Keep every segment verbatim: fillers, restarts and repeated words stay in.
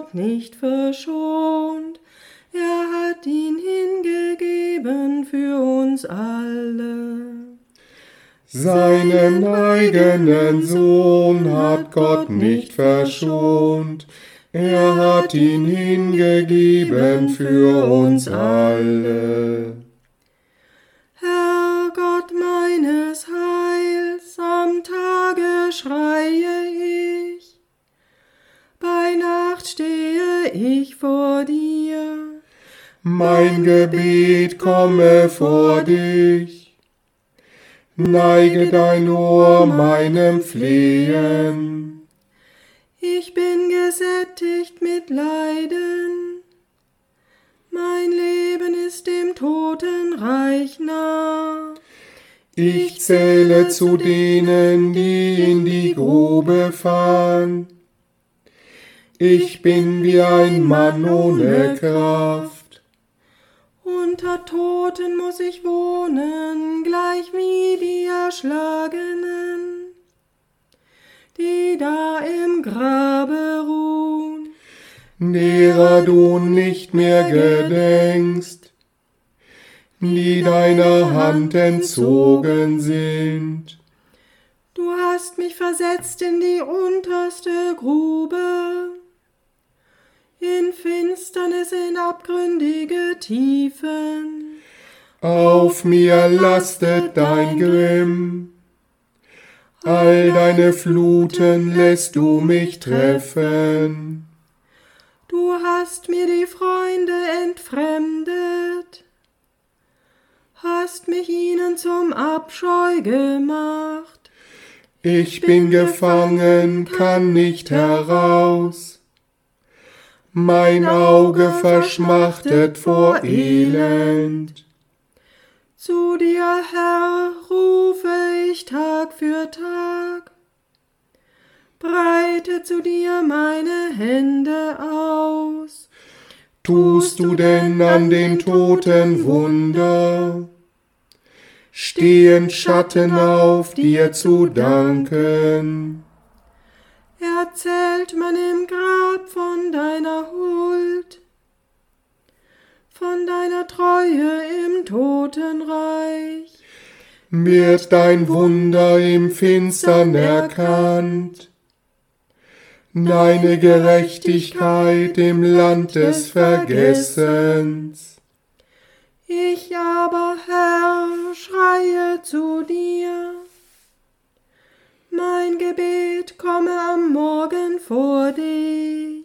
Gott nicht verschont. Er hat ihn hingegeben für uns alle. Seinen eigenen Sohn hat Gott nicht verschont. Er hat ihn hingegeben für uns alle. Herr Gott meines Heils, am Tage schreie ich, bei Nacht stehe ich vor dir. Mein Gebet komme vor dich. Neige dein Ohr meinem Flehen. Ich bin gesättigt mit Leiden, mein Leben ist dem Totenreich nah. Ich zähle zu denen, die in die Grube fahren. Ich bin wie ein Mann ohne Kraft. Unter Toten muss ich wohnen, gleich wie die Erschlagenen, die da im Grabe ruhen, derer du nicht mehr gedenkst, die deiner Hand entzogen sind. Du hast mich versetzt in die unterste Grube, in Finsternis, in abgründige Tiefen. Auf mir lastet dein Grimm, all deine Fluten lässt du mich treffen. Du hast mir die Freunde entfremdet, hast mich ihnen zum Abscheu gemacht. Ich bin gefangen, kann nicht heraus. Mein Auge verschmachtet vor Elend. Zu dir, Herr, rufe ich Tag für Tag, breite zu dir meine Hände aus. Tust du denn an den Toten Wunder? Stehen Schatten auf, dir zu danken? Erzählt man im Grab von deiner Huld, von deiner Treue im Totenreich. Wird dein Wunder im Finstern erkannt, deine Gerechtigkeit im Land des Vergessens? Ich aber, Herr, schreie zu dir. Mein Gebet komme am Morgen vor dich.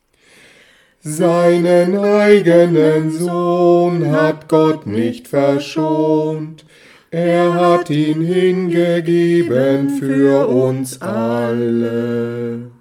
Seinen eigenen Sohn hat Gott nicht verschont. Er hat ihn hingegeben für uns alle.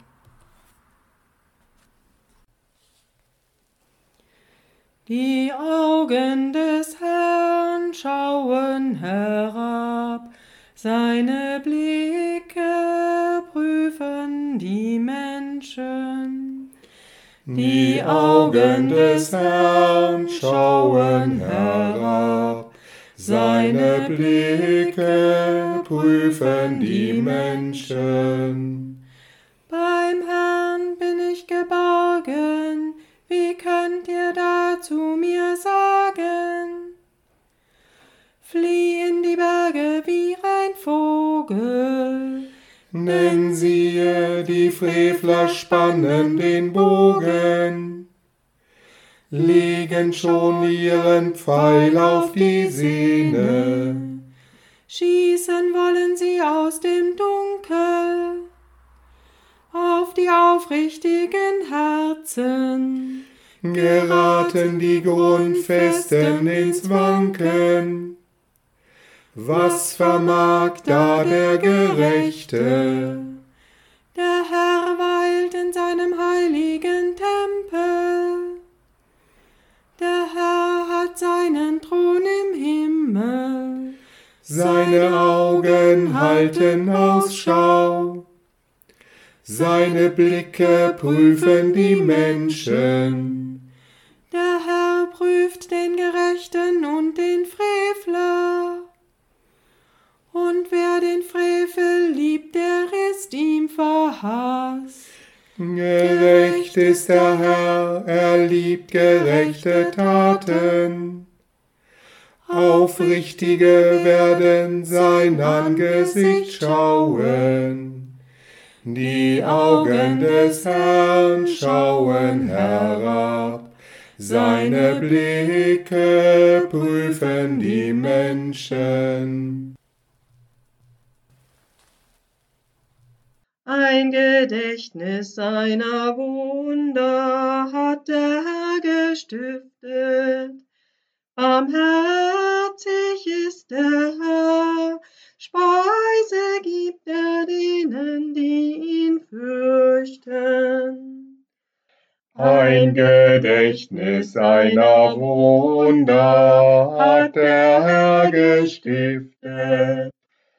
Die Augen des Herrn schauen herab, seine Blicke prüfen die Menschen. Die Augen des Herrn schauen herab, seine Blicke prüfen die Menschen. Beim Herrn bin ich geborgen, wie könnt ihr da zu mir sagen? Flieh in die Berge wie ein Vogel. Denn siehe, die Frevler spannen den Bogen, legen schon ihren Pfeil auf die Sehne. Schießen wollen sie aus dem Dunkel auf die aufrichtigen Herzen. Geraten die Grundfesten ins Wanken. Was vermag da der Gerechte? Der Herr weilt in seinem heiligen Tempel. Der Herr hat seinen Thron im Himmel. Seine Augen halten Ausschau. Seine Blicke prüfen die Menschen. Der Herr prüft den Gerechten und den Frevler. Und wer den Frevel liebt, der ist ihm verhasst. Gerecht Gerecht ist der Herr, er liebt gerechte Taten. Aufrichtige werden sein Angesicht schauen. Die Augen des Herrn schauen herab, seine Blicke prüfen die Menschen. Ein Gedächtnis seiner Wunder hat der Herr gestiftet. Barmherzig ist der Herr, Speise gibt er denen, die ihn fürchten. Ein Gedächtnis seiner Wunder hat der Herr gestiftet.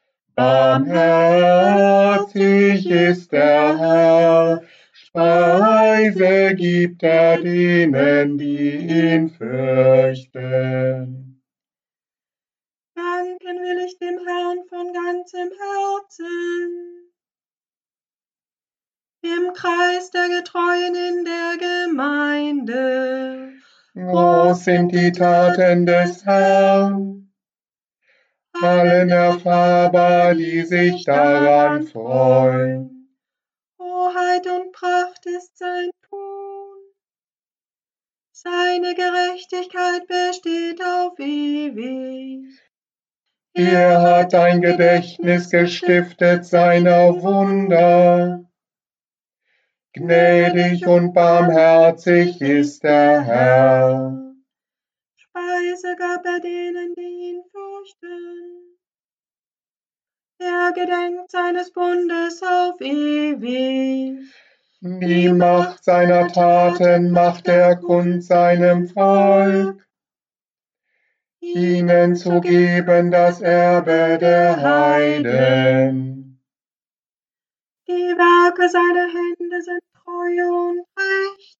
Barmherzig ist der Herr, Speise gibt er denen, die ihn fürchten. Danken will ich dem Herrn von ganzem Herzen, im Kreis der Getreuen in der Gemeinde. Groß sind die Taten des Herrn, allen erfahrbar, die sich daran freuen. Hoheit und Pracht ist sein Tun, seine Gerechtigkeit besteht auf ewig. Er hat ein Gedächtnis gestiftet seiner Wunder. Gnädig und barmherzig ist der Herr. Speise gab er denen, die ihn fürchten. Er gedenkt seines Bundes auf ewig. Die Macht seiner Taten macht er kund seinem Volk, ihnen zu geben das Erbe der Heiden. Die Werke seiner Hände sind treu und recht.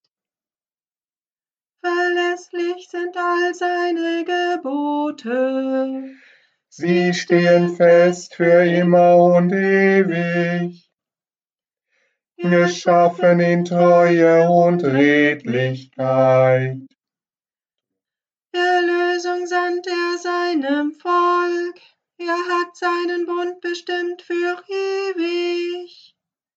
Verlässlich sind all seine Gebote. Sie stehen fest für immer und ewig, geschaffen in Treue und Redlichkeit. Erlösung sandt er seinem Volk, er hat seinen Bund bestimmt für ewig.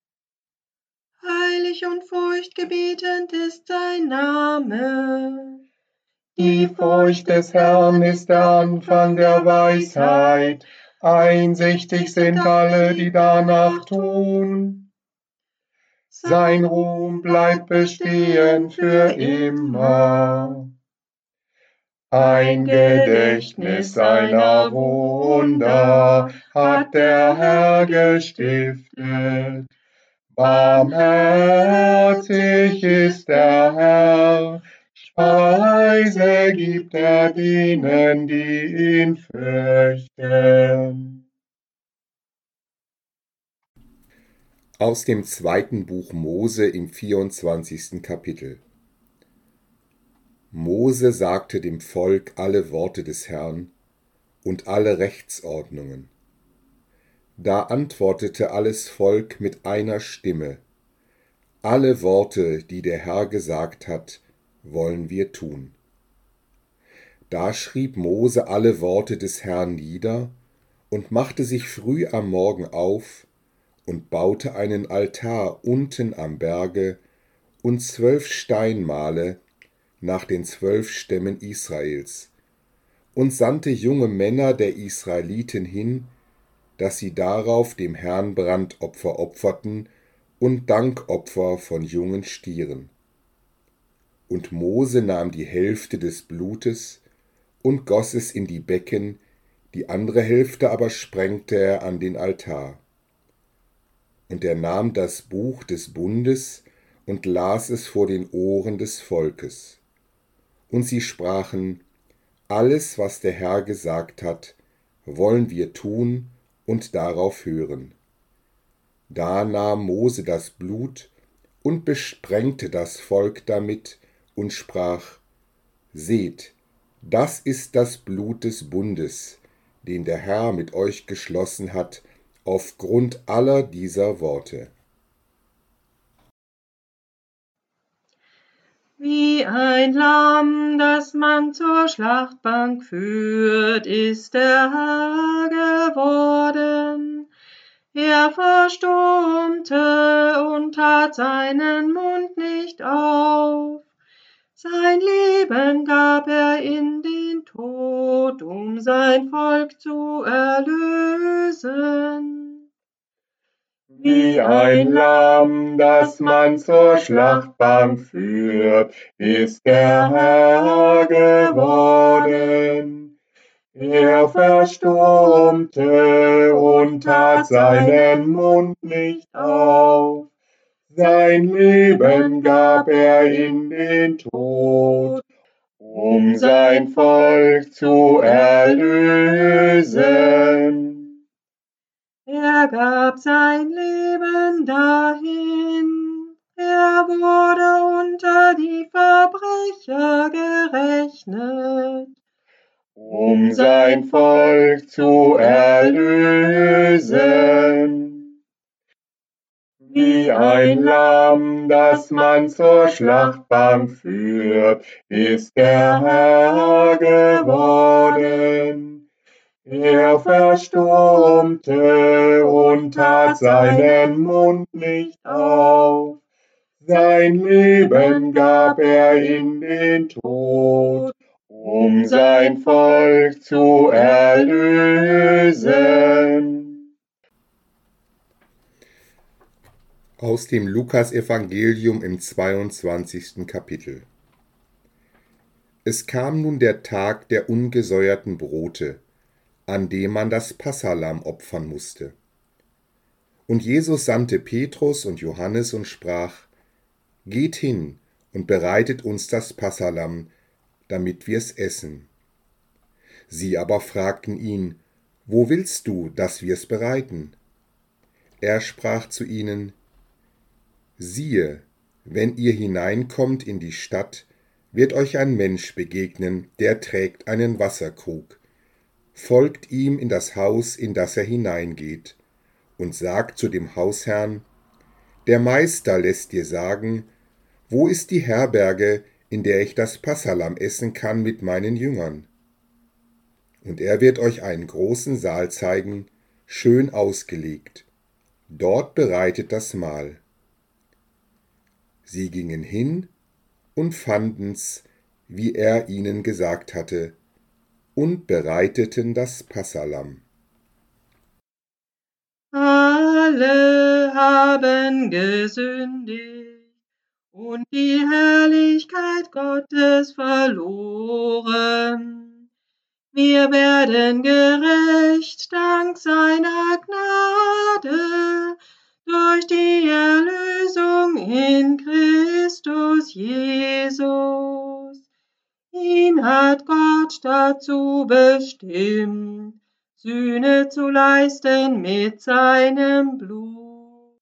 Heilig und furchtgebietend ist sein Name. Die Furcht des Herrn ist der Anfang der Weisheit, einsichtig sind alle, die danach tun. Sein Ruhm bleibt bestehen für immer. Ein Gedächtnis seiner Wunder hat der Herr gestiftet. Barmherzig ist der Herr, Speise gibt er denen, die ihn fürchten. Aus dem zweiten Buch Mose im vierundzwanzigsten Kapitel. Mose sagte dem Volk alle Worte des Herrn und alle Rechtsordnungen. Da antwortete alles Volk mit einer Stimme: Alle Worte, die der Herr gesagt hat, wollen wir tun. Da schrieb Mose alle Worte des Herrn nieder und machte sich früh am Morgen auf und baute einen Altar unten am Berge und zwölf Steinmale nach den zwölf Stämmen Israels und sandte junge Männer der Israeliten hin, dass sie darauf dem Herrn Brandopfer opferten und Dankopfer von jungen Stieren. Und Mose nahm die Hälfte des Blutes und goss es in die Becken, die andere Hälfte aber sprengte er an den Altar. Und er nahm das Buch des Bundes und las es vor den Ohren des Volkes. Und sie sprachen: Alles, was der Herr gesagt hat, wollen wir tun und darauf hören. Da nahm Mose das Blut und besprengte das Volk damit und sprach: Seht, das ist das Blut des Bundes, den der Herr mit euch geschlossen hat, aufgrund aller dieser Worte. Wie ein Lamm, das man zur Schlachtbank führt, ist der Herr geworden. Er verstummte und tat seinen Mund nicht auf. Sein Leben gab er in den Tod, um sein Volk zu erlösen. Wie ein Lamm, das man zur Schlachtbank führt, ist der Herr geworden. Er verstummte und tat seinen Mund nicht auf. Sein Leben gab er in den Tod, um sein Volk zu erlösen. Er gab sein Leben dahin, er wurde unter die Verbrecher gerechnet, um sein Volk zu erlösen. Wie ein Lamm, das man zur Schlachtbank führt, ist der Herr geworden. Er verstummte und tat seinen Mund nicht auf. Sein Leben gab er in den Tod, um sein Volk zu erlösen. Aus dem Lukasevangelium im zweiundzwanzigsten Kapitel. Es kam nun der Tag der ungesäuerten Brote, an dem man das Passalamm opfern musste. Und Jesus sandte Petrus und Johannes und sprach: Geht hin und bereitet uns das Passalamm, damit wir's essen. Sie aber fragten ihn: Wo willst du, dass wir's bereiten? Er sprach zu ihnen: Siehe, wenn ihr hineinkommt in die Stadt, wird euch ein Mensch begegnen, der trägt einen Wasserkrug. Folgt ihm in das Haus, in das er hineingeht, und sagt zu dem Hausherrn: Der Meister lässt dir sagen, wo ist die Herberge, in der ich das Passalamm essen kann mit meinen Jüngern? Und er wird euch einen großen Saal zeigen, schön ausgelegt. Dort bereitet das Mahl. Sie gingen hin und fanden's, wie er ihnen gesagt hatte, und bereiteten das Passalamm. Alle haben gesündigt und die Herrlichkeit Gottes verloren. Wir werden gerecht dank seiner Gnade durch die Erlösung in Christus Jesus. Ihn hat Gott dazu bestimmt, Sühne zu leisten mit seinem Blut.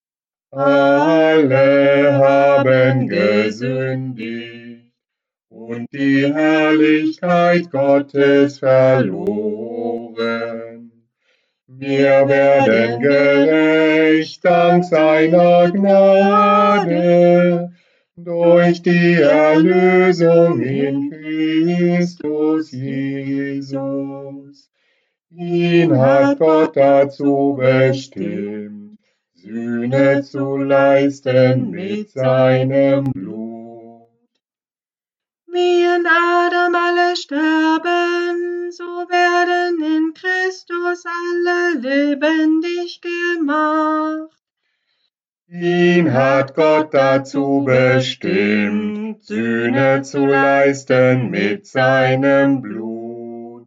Alle haben gesündigt und die Herrlichkeit Gottes verloren. Wir werden gerecht dank seiner Gnade durch die Erlösung in Christus Jesus. Ihn hat Gott dazu bestimmt, Sühne zu leisten mit seinem Blut. Wie in Adam alle sterben, so werden in Christus alle lebendig gemacht. Ihn hat Gott dazu bestimmt, Sühne zu leisten mit seinem Blut.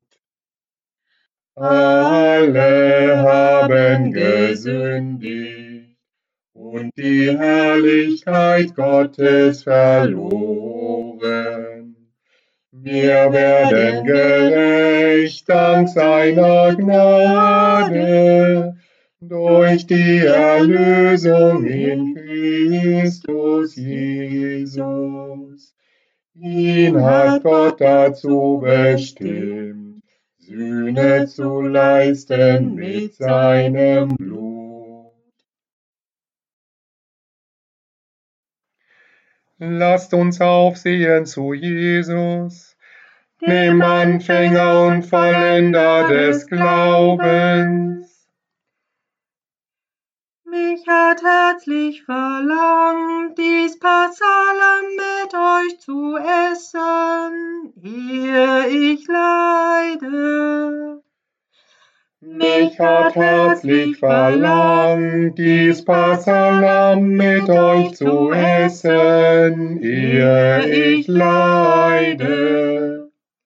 Alle haben gesündigt und die Herrlichkeit Gottes verloren. Wir werden gerecht dank seiner Gnade durch die Erlösung in Christus Jesus. Ihn hat Gott dazu bestimmt, Sühne zu leisten mit seinem Blut. Lasst uns aufsehen zu Jesus, dem Anfänger und Vollender des Glaubens. Mich hat herzlich verlangt, dies Passalam mit euch zu essen, ehe ich leide. Mich hat herzlich verlangt, dies Passalam mit euch zu essen, ehe ich leide.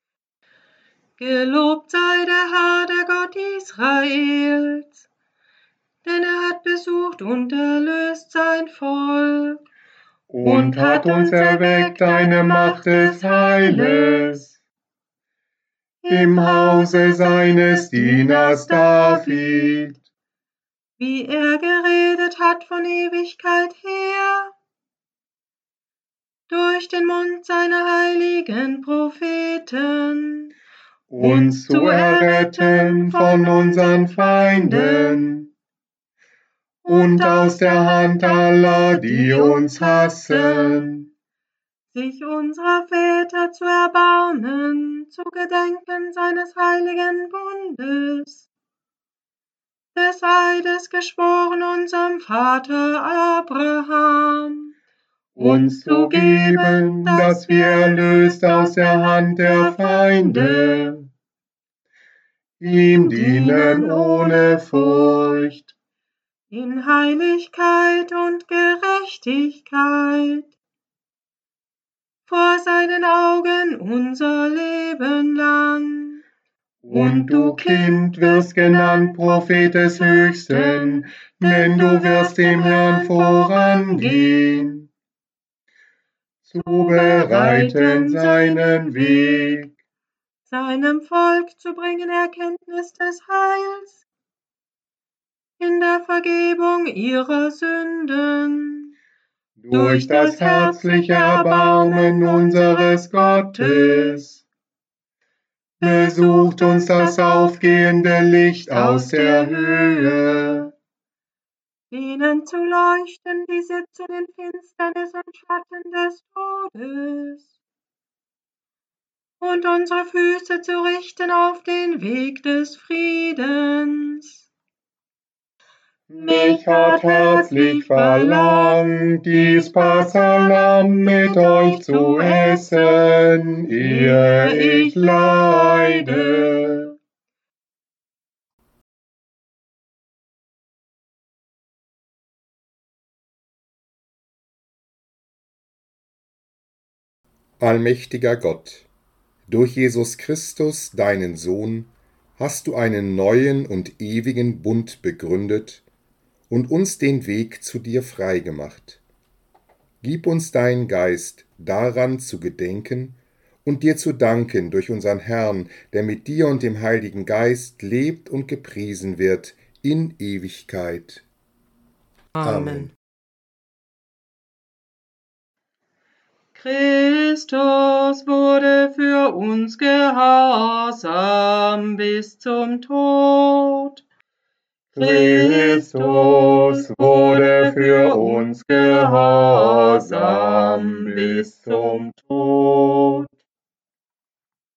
Gelobt sei der Herr, der Gott Israels, denn er hat besucht und erlöst sein Volk Und hat uns erweckt eine Macht des Heiles im Hause seines Dieners David, wie er geredet hat von Ewigkeit her, durch den Mund seiner heiligen Propheten, uns zu erretten von unseren Feinden und aus der Hand aller, die uns hassen, sich unserer Väter zu erbarmen, zu gedenken seines heiligen Bundes, des Eides geschworen unserem Vater Abraham, uns zu geben, dass wir erlöst aus der Hand der Feinde ihm dienen ohne Furcht, in Heiligkeit und Gerechtigkeit, vor seinen Augen unser Leben lang. Und du, Kind, wirst genannt Prophet des Höchsten, denn du wirst dem Herrn vorangehen, zu bereiten seinen Weg, seinem Volk zu bringen Erkenntnis des Heils, in der Vergebung ihrer Sünden, durch das herzliche Erbarmen unseres Gottes. Besucht uns das aufgehende Licht aus der Höhe, denen zu leuchten, die sitzen in Finsternis und Schatten des Todes, und unsere Füße zu richten auf den Weg des Friedens. Mich hat herzlich verlangt, dies Passalam mit euch zu essen, ehe ich leide. Allmächtiger Gott, durch Jesus Christus, deinen Sohn, hast du einen neuen und ewigen Bund begründet und uns den Weg zu dir freigemacht. Gib uns deinen Geist, daran zu gedenken und dir zu danken durch unseren Herrn, der mit dir und dem Heiligen Geist lebt und gepriesen wird in Ewigkeit. Amen. Christus wurde für uns gehorsam bis zum Tod. Christus wurde für uns gehorsam bis zum Tod.